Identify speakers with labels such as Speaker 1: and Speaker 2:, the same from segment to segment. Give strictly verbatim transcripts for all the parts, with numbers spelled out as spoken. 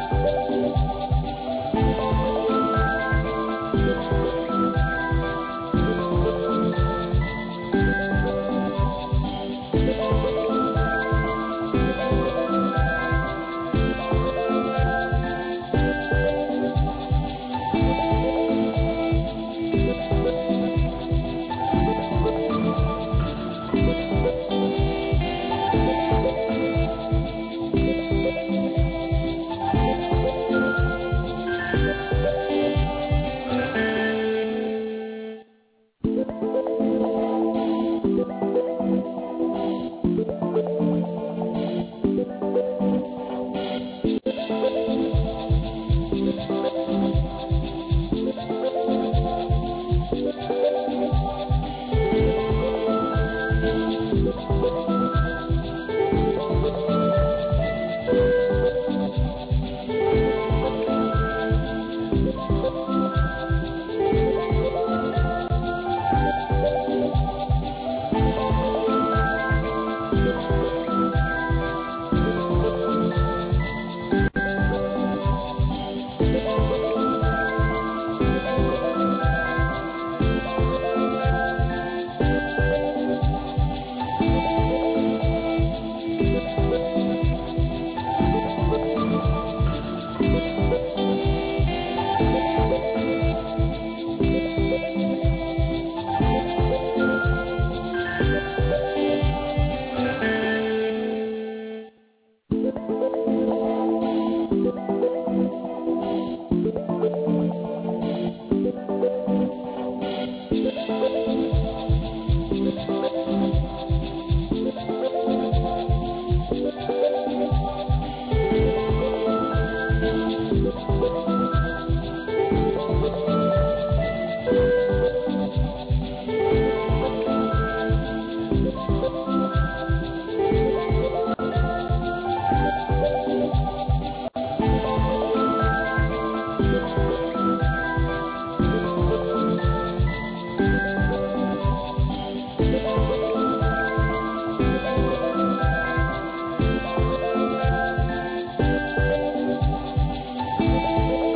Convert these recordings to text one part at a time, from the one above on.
Speaker 1: Thank you.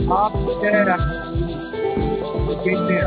Speaker 1: Ah, yeah, the game there.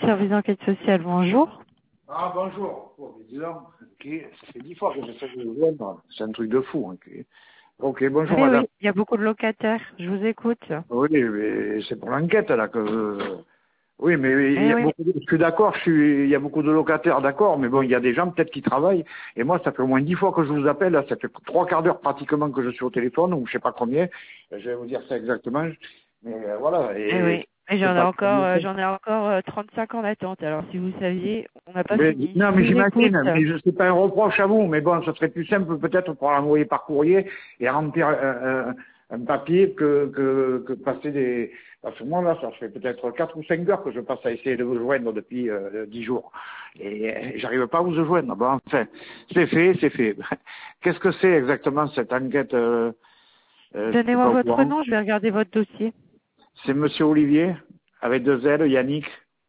Speaker 2: service d'enquête sociale, bonjour.
Speaker 1: Ah, bonjour. Oh, mais dis donc, ok, ça fait dix fois que j'essaie de vous joindre. C'est un truc de fou. Ok, ok, bonjour
Speaker 2: Oui,
Speaker 1: madame.
Speaker 2: oui, il y a beaucoup de locataires, je vous écoute.
Speaker 1: Oui, mais c'est pour l'enquête là que... Oui, mais il y
Speaker 2: Eh
Speaker 1: a
Speaker 2: oui,
Speaker 1: beaucoup de... je suis d'accord, je suis... il y a beaucoup de locataires, d'accord, mais bon, il y a des gens peut-être qui travaillent. Et moi, ça fait au moins dix fois que je vous appelle, là, ça fait trois quarts d'heure pratiquement que je suis au téléphone, ou je sais pas combien. Je vais vous dire ça exactement. Mais euh, voilà,
Speaker 2: eh
Speaker 1: et
Speaker 2: oui. Et
Speaker 1: c'est
Speaker 2: j'en ai
Speaker 1: pas...
Speaker 2: encore, euh, j'en ai encore euh, trente-cinq en attente. Alors si vous saviez, on n'a pas
Speaker 1: Mais,
Speaker 2: fini.
Speaker 1: non,
Speaker 2: Je
Speaker 1: mais
Speaker 2: vous écoute.
Speaker 1: j'imagine, mais je sais pas un reproche à vous, mais bon, ce serait plus simple peut-être pour l'envoyer par courrier et remplir un, un- un papier que, que, que passer des... Parce que moi, là, ça fait peut-être quatre ou cinq heures que je passe à essayer de vous joindre depuis euh, dix jours. Et euh, j'arrive pas à vous joindre. Bon, enfin, c'est fait, c'est fait. Qu'est-ce que c'est exactement cette enquête euh, euh, Je suis
Speaker 2: Donnez-moi
Speaker 1: pas au
Speaker 2: votre
Speaker 1: courant.
Speaker 2: nom, je vais regarder votre dossier.
Speaker 1: C'est Monsieur Olivier, avec deux L, Yannick.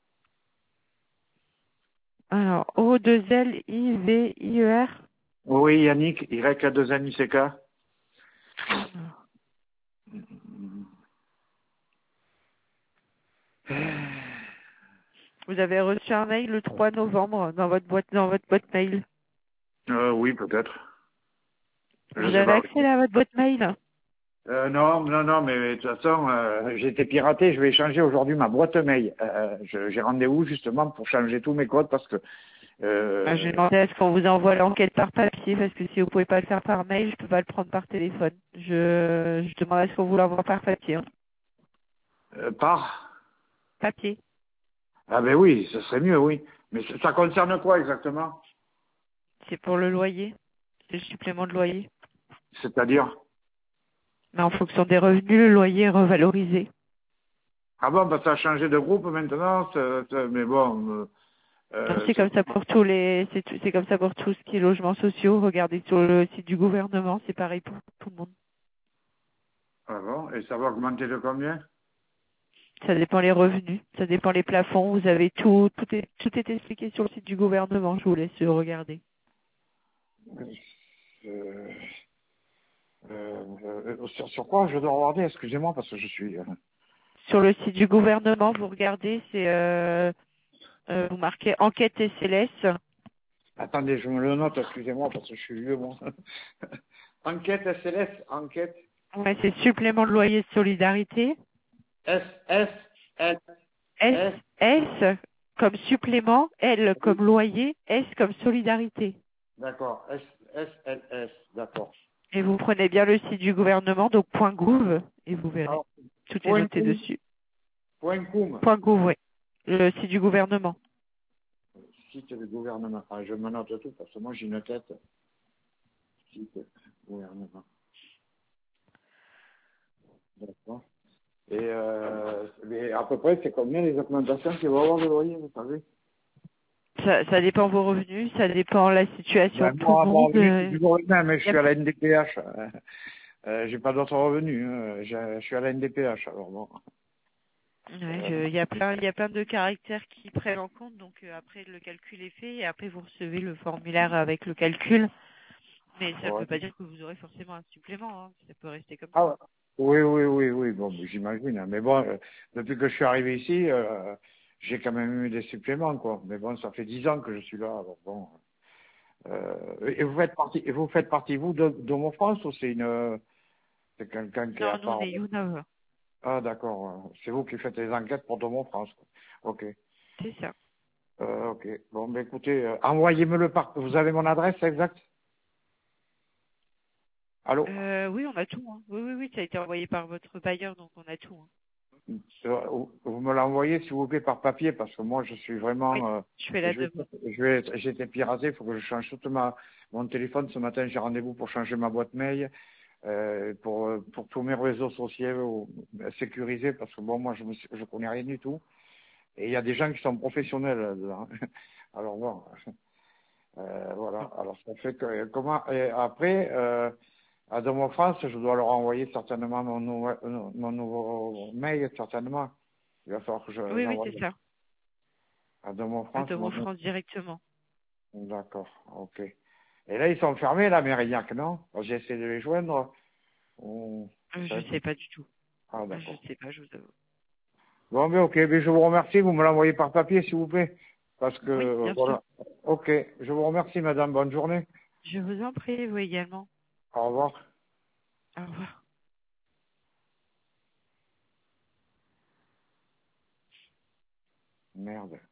Speaker 2: Alors, O deux L I V I E R.
Speaker 1: Oui, Yannick, Y A deux N I C K.
Speaker 2: Alors, vous avez reçu un mail le trois novembre dans votre boîte, dans votre boîte mail.
Speaker 1: Euh, oui, peut-être. Je
Speaker 2: Vous
Speaker 1: sais
Speaker 2: avez
Speaker 1: pas.
Speaker 2: accès à votre boîte mail?
Speaker 1: Euh, non, non, non, mais de toute façon, euh, j'ai été piraté. Je vais changer aujourd'hui ma boîte mail. Euh, je- j'ai rendez-vous justement pour changer tous mes codes parce que.
Speaker 2: Bah, je vais
Speaker 1: Euh,
Speaker 2: demander à ce qu'on vous envoie l'enquête par papier, parce que si vous pouvez pas le faire par mail, je peux pas le prendre par téléphone. Je, je demande à ce qu'on vous l'envoie par papier. Hein.
Speaker 1: euh, par.
Speaker 2: Papier.
Speaker 1: Ah ben oui, ce serait mieux, oui. Mais ça ça concerne quoi exactement?
Speaker 2: C'est pour le loyer. C'est le supplément de loyer.
Speaker 1: C'est-à-dire?
Speaker 2: Mais en fonction des revenus, le loyer est revalorisé.
Speaker 1: Ah bon, bah ça a changé de groupe maintenant. c'est- c'est- mais bon, euh,
Speaker 2: Donc
Speaker 1: euh,
Speaker 2: c'est
Speaker 1: c'est-
Speaker 2: comme ça pour tous les, c'est tout- c'est comme ça pour tout ce qui est logements sociaux. Regardez sur le site du gouvernement, c'est pareil pour tout le monde.
Speaker 1: ah bon, et ça va augmenter de combien?
Speaker 2: Ça dépend les revenus, ça dépend les plafonds. Vous avez tout, tout est, tout est expliqué sur le site du gouvernement. Je vous laisse regarder.
Speaker 1: Euh, euh, euh, sur, sur quoi je dois regarder? Excusez-moi parce que je suis. euh,
Speaker 2: Sur le site du gouvernement, vous regardez, c'est euh, euh, vous marquez enquête S L S.
Speaker 1: Attendez, je me le note, excusez-moi, parce que je suis vieux, moi. Enquête S L S, enquête
Speaker 2: Ouais, c'est supplément de loyer de solidarité.
Speaker 1: S, S, S,
Speaker 2: S,
Speaker 1: S,
Speaker 2: S comme supplément, L comme loyer, S comme solidarité.
Speaker 1: d'accord, S, S, L, S, d'accord.
Speaker 2: Et vous prenez bien le site du gouvernement, donc .gouv, et vous verrez.
Speaker 1: Alors,
Speaker 2: Tout est
Speaker 1: point
Speaker 2: noté
Speaker 1: com,
Speaker 2: dessus.
Speaker 1: point com,
Speaker 2: .gouv, oui. Le site du gouvernement.
Speaker 1: site du gouvernement. Ah, je me note tout, parce que moi j'ai une tête. Site gouvernement, d'accord. Et, euh, mais à peu près, c'est combien les augmentations qu'il va y avoir de loyer, vous savez?
Speaker 2: Ça, ça dépend vos revenus, ça dépend de la situation
Speaker 1: Ben,
Speaker 2: de tout le
Speaker 1: moi, mon
Speaker 2: monde.
Speaker 1: revenu, c'est
Speaker 2: euh,
Speaker 1: toujours le même, mais je
Speaker 2: y a
Speaker 1: suis à la N D P H. Euh, euh, j'ai pas d'autres revenus, hein. Je, je suis à la N D P H, alors bon.
Speaker 2: Ouais,
Speaker 1: Euh,
Speaker 2: je- il y a plein, il y a plein de caractères qui prennent en compte. Donc euh, après le calcul est fait et après vous recevez le formulaire avec le calcul. Mais ça ne
Speaker 1: ouais.
Speaker 2: veut pas dire que vous aurez forcément un supplément. Hein. Ça peut rester comme
Speaker 1: Ah,
Speaker 2: ça.
Speaker 1: ouais. Oui, oui, oui, oui, bon, ben, j'imagine, hein. Mais bon, euh, depuis que je suis arrivé ici, euh, j'ai quand même eu des suppléments, quoi. Mais bon, ça fait dix ans que je suis là, alors bon. Euh, et vous faites partie, et vous faites partie, vous, de, de mon France, ou c'est une, c'est quelqu'un qui est à
Speaker 2: Non, nous on
Speaker 1: part?
Speaker 2: est YouNow.
Speaker 1: Ah, d'accord. euh, C'est vous qui faites les enquêtes pour Domon France, quoi. Ok.
Speaker 2: C'est ça.
Speaker 1: Euh, ok. Bon, ben écoutez, euh, envoyez-me le par. Vous avez mon adresse exacte? Allô?
Speaker 2: Euh, oui, on a tout. Hein. Oui, oui, oui, ça a été envoyé par votre bailleur, donc on a tout. Hein.
Speaker 1: Euh, Vous vous me l'envoyez, s'il vous plaît, par papier, parce que moi, je suis
Speaker 2: Oui,
Speaker 1: vraiment, euh,
Speaker 2: je fais la
Speaker 1: je vais,
Speaker 2: demande.
Speaker 1: je vais, j'ai été piraté, il faut que je change toute ma, mon téléphone. Ce matin, j'ai rendez-vous pour changer ma boîte mail, euh, pour, euh, pour tous mes réseaux sociaux euh, sécurisés, parce que bon, moi, je me, suis- je connais rien du tout. Et il y a des gens qui sont professionnels là-dedans. Alors bon, euh, voilà.
Speaker 2: Bon.
Speaker 1: Alors ça fait que, comment, et après, euh, à Domo France, je dois leur envoyer certainement mon nouveau, euh, mon nouveau mail, certainement. Il va falloir que je
Speaker 2: Oui, oui,
Speaker 1: l'envoie
Speaker 2: c'est ça.
Speaker 1: à Domo
Speaker 2: À
Speaker 1: France.
Speaker 2: Domo
Speaker 1: Mon...
Speaker 2: France directement.
Speaker 1: D'accord, ok. Et là, ils sont fermés, la Mérignac, non? J'ai essayé de les joindre. On...
Speaker 2: Euh,
Speaker 1: ça-
Speaker 2: Je sais pas du tout.
Speaker 1: Ah,
Speaker 2: Euh, Je
Speaker 1: d'accord.
Speaker 2: sais pas, je vous avoue.
Speaker 1: Bon, ben ok, ben, je vous remercie. Vous me l'envoyez par papier, s'il vous plaît. Parce que,
Speaker 2: Oui,
Speaker 1: euh,
Speaker 2: bien sûr.
Speaker 1: voilà. Ok, je vous remercie, madame. Bonne journée.
Speaker 2: Je vous en prie, vous également.
Speaker 1: Au revoir.
Speaker 2: Au revoir.
Speaker 1: Merde.